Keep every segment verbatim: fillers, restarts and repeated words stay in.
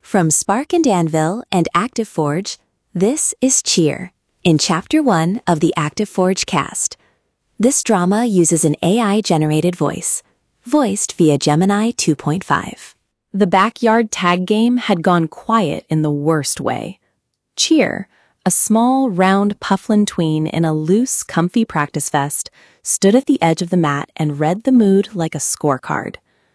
From Spark and Anvil and ActiveForge, this is Cheer, in Chapter one of the ActiveForge cast. This drama uses an A I-generated voice, voiced via Gemini two point five. The backyard tag game had gone quiet in the worst way. Cheer, a small, round pufflin tween in a loose, comfy practice vest, stood at the edge of the mat and read the mood like a scorecard.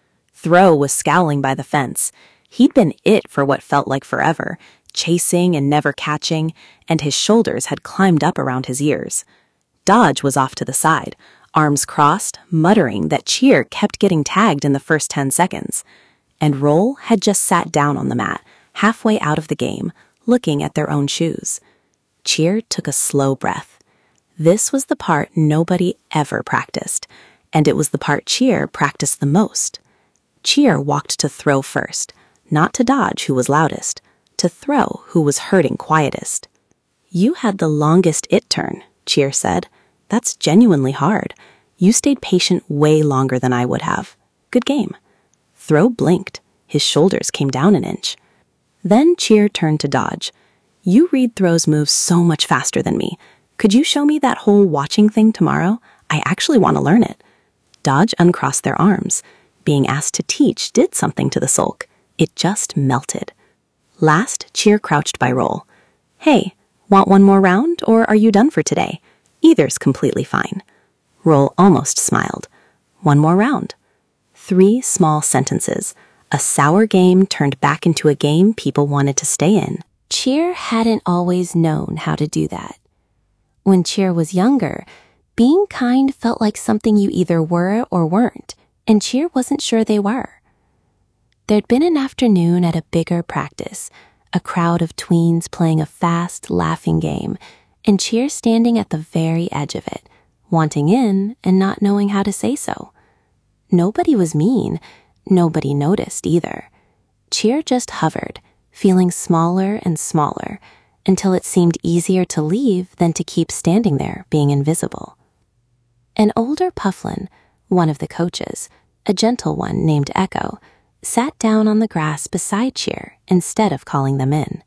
Throw was scowling by the fence. He'd been it for what felt like forever, chasing and never catching, and his shoulders had climbed up around his ears. Dodge was off to the side, arms crossed, muttering that Cheer kept getting tagged in the first ten seconds. And Roll had just sat down on the mat, halfway out of the game, looking at their own shoes. Cheer took a slow breath. This was the part nobody ever practiced, and it was the part Cheer practiced the most. Cheer walked to throw first, not to Dodge, who was loudest, to Throw, who was hurting quietest. "You had the longest it turn," Cheer said. "That's genuinely hard. You stayed patient way longer than I would have. Good game." Throw blinked. His shoulders came down an inch. Then Cheer turned to Dodge. "You read Throw's moves so much faster than me. Could you show me that whole watching thing tomorrow? I actually want to learn it." Dodge uncrossed their arms. Being asked to teach did something to the sulk. It just melted. Last, Cheer crouched by Roll. "Hey, want one more round, or are you done for today? Either's completely fine." Roll almost smiled. One more round. Three small sentences. A sour game turned back into a game people wanted to stay in. Cheer hadn't always known how to do that. When Cheer was younger, being kind felt like something you either were or weren't, and Cheer wasn't sure they were. There'd been an afternoon at a bigger practice, a crowd of tweens playing a fast, laughing game, and Cheer standing at the very edge of it, wanting in and not knowing how to say so. Nobody was mean. Nobody noticed either. Cheer just hovered, feeling smaller and smaller, until it seemed easier to leave than to keep standing there being invisible. An older Pufflin, one of the coaches, a gentle one named Echo, sat down on the grass beside Cheer instead of calling them in.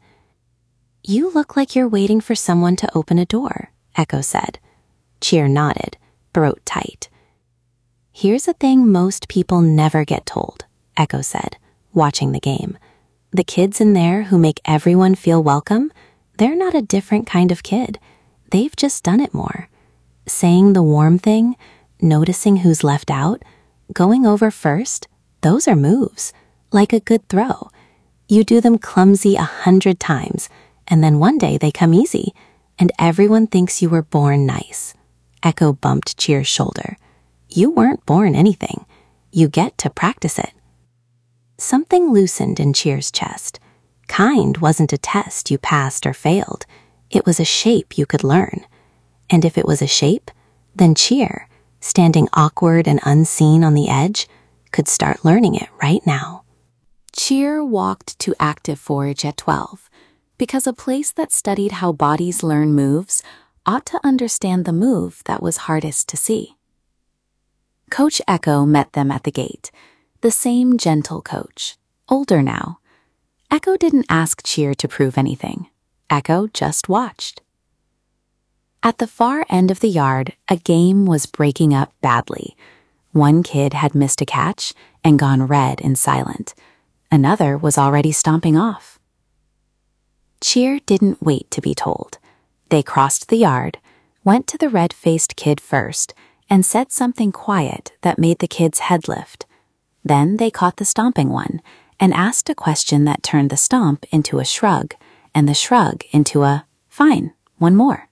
"You look like you're waiting for someone to open a door," Echo said. Cheer nodded, throat tight. "Here's a thing most people never get told," Echo said, watching the game. "The kids in there who make everyone feel welcome, they're not a different kind of kid. They've just done it more. Saying the warm thing, noticing who's left out, going over first, those are moves, like a good throw. You do them clumsy a hundred times, and then one day they come easy, and everyone thinks you were born nice." Echo bumped Cheer's shoulder. "You weren't born anything. You get to practice it." Something loosened in Cheer's chest. Kind wasn't a test you passed or failed. It was a shape you could learn. And if it was a shape, then Cheer, standing awkward and unseen on the edge, could start learning it right now. Cheer walked to ActiveForge at twelve, because a place that studied how bodies learn moves ought to understand the move that was hardest to see. Coach Echo met them at the gate, the same gentle coach, older now. Echo didn't ask Cheer to prove anything. Echo just watched. At the far end of the yard, a game was breaking up badly. One kid had missed a catch and gone red and silent. Another was already stomping off. Cheer didn't wait to be told. They crossed the yard, went to the red-faced kid first, and said something quiet that made the kid's head lift. Then they caught the stomping one and asked a question that turned the stomp into a shrug and the shrug into a, "Fine, one more."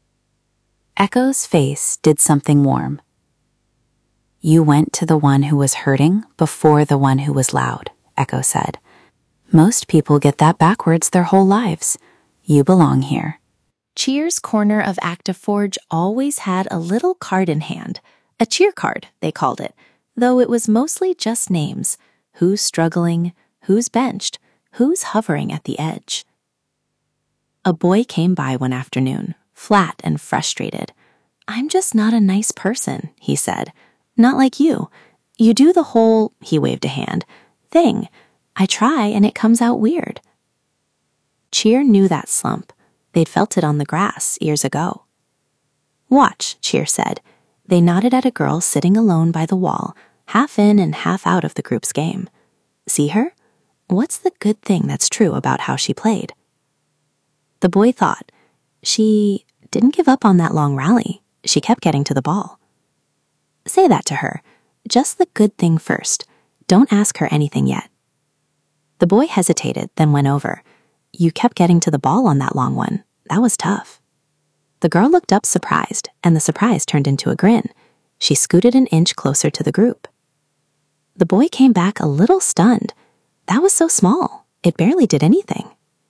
Echo's face did something warm. "You went to the one who was hurting before the one who was loud," Echo said. "Most people get that backwards their whole lives. You belong here." Cheer's corner of ActiveForge always had a little card in hand, a cheer card, they called it, though it was mostly just names, who's struggling, who's benched, who's hovering at the edge. A boy came by one afternoon, flat and frustrated. "I'm just not a nice person," he said. "Not like you. You do the whole," he waved a hand, "thing, I try and it comes out weird. Cheer knew that slump. They'd felt it on the grass years ago. Watch, Cheer said. They nodded at a girl sitting alone by the wall, half in and half out of the group's game. See her? What's the good thing that's true about how she played? The boy thought. She didn't give up on that long rally. She kept getting to the ball. Say that to her. Just the good thing first. Don't ask her anything yet. The boy hesitated, then went over. You kept getting to the ball on that long one. That was tough. The girl looked up surprised, and the surprise turned into a grin. She scooted an inch closer to the group. The boy came back a little stunned. That was so small. It barely did anything.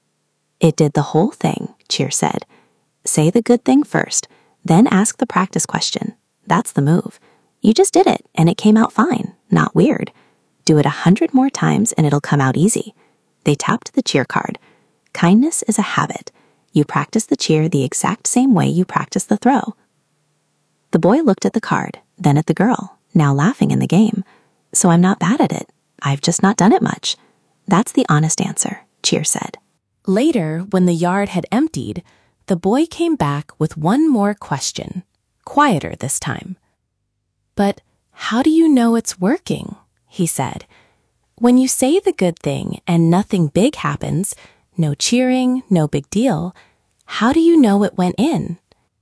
It did the whole thing, Cheer said. Say the good thing first, then ask the practice question. That's the move. You just did it, and it came out fine, not weird. Do it a hundred more times, and it'll come out easy. They tapped the cheer card. Kindness is a habit. You practice the cheer the exact same way you practice the throw. The boy looked at the card, then at the girl, now laughing in the game. So I'm not bad at it. I've just not done it much. That's the honest answer, Cheer said. Later, when the yard had emptied, the boy came back with one more question, quieter this time. But how do you know it's working? He said. When you say the good thing and nothing big happens, no cheering, no big deal, how do you know it went in?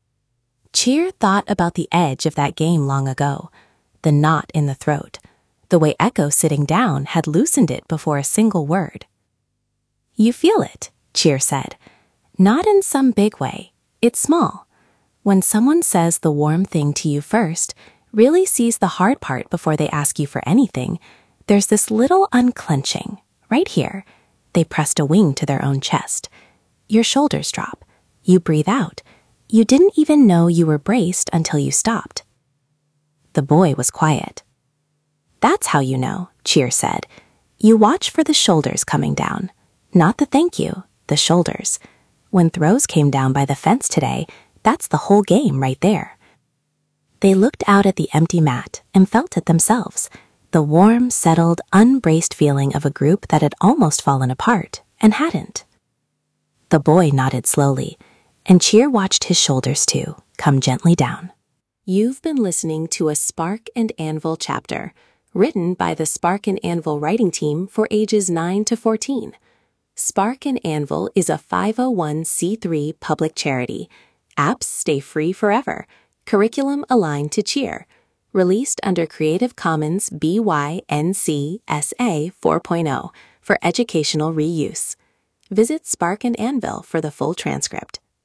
Cheer thought about the edge of that game long ago, the knot in the throat, the way Echo sitting down had loosened it before a single word. You feel it, Cheer said. Not in some big way. It's small. When someone says the warm thing to you first, really sees the hard part before they ask you for anything, there's this little unclenching, right here. They pressed a wing to their own chest. Your shoulders drop. You breathe out. You didn't even know you were braced until you stopped. The boy was quiet. That's how you know, Cheer said. You watch for the shoulders coming down. Not the thank you, the shoulders. When throws came down by the fence today, that's the whole game right there. They looked out at the empty mat and felt it themselves, the warm, settled, unbraced feeling of a group that had almost fallen apart and hadn't. The boy nodded slowly, and Cheer watched his shoulders too come gently down. You've been listening to a Spark and Anvil chapter, written by the Spark and Anvil writing team for ages nine to fourteen. Spark and Anvil is a five oh one c three public charity. Apps stay free forever. Curriculum aligned to Cheer. Released under Creative Commons B Y N C S A four point oh for educational reuse. Visit Spark and Anvil for the full transcript.